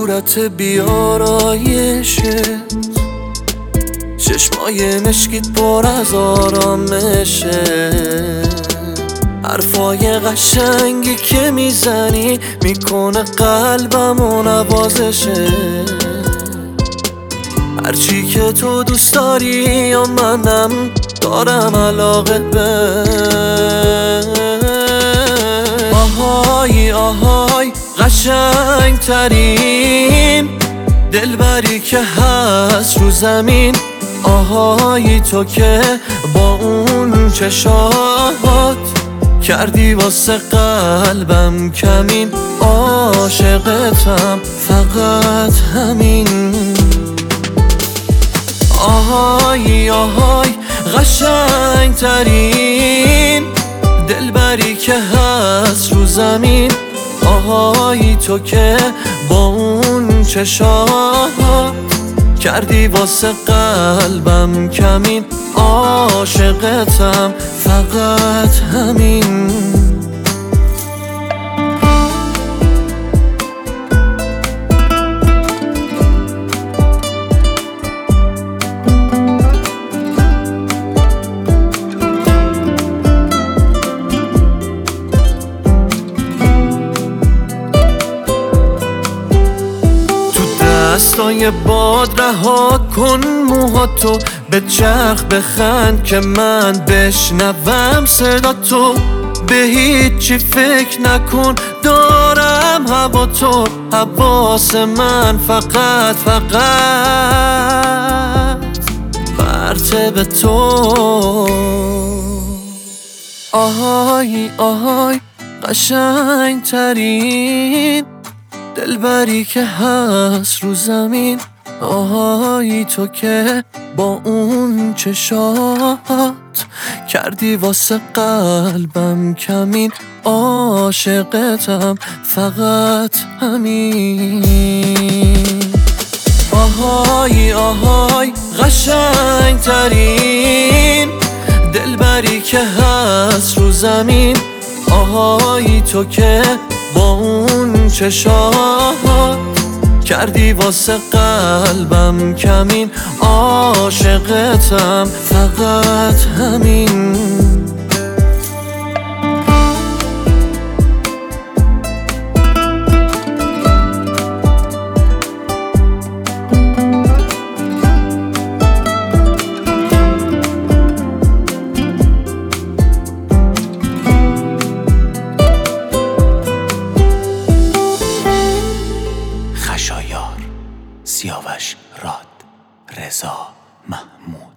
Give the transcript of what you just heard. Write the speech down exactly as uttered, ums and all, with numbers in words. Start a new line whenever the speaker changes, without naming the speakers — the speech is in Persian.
صورت بیارایشه، چشمای مشکیت پر از آرامشه، حرفای قشنگی که میزنی میکنه قلبمو نوازشه. هرچی که تو دوست داری یا منم دارم علاقه به. آهای آهای قشنگ ترین دلبری که هست رو زمین. آهای تو که با اون چشات کردی واسه قلبم کمین. عاشقتم فقط همین. آهای آهای قشنگ ترین دلبری که هست رو زمین. آهای تو که با اون چشات کردی واسه قلبم کمین. عاشقتم فقط همین. دستای باد رها کن موهاتو، به چرخ بخند که من بشنوم صدا تو. به هیچی فکر نکن دارم هوا تو، حواس من فقط فقط پرته به تو. آهای آهای قشنگ ترین دلبری که هست رو زمین. آهای تو که با اون چشات کردی واسه قلبم کمین. عاشقتم فقط همین. آهای آهای قشنگ ترین دلبری که هست رو زمین. آهای تو که با اون چشات کردی واسه قلبم کمین. عاشقتم فقط همین.
خشایار، سیاوش راد، رضا محمود.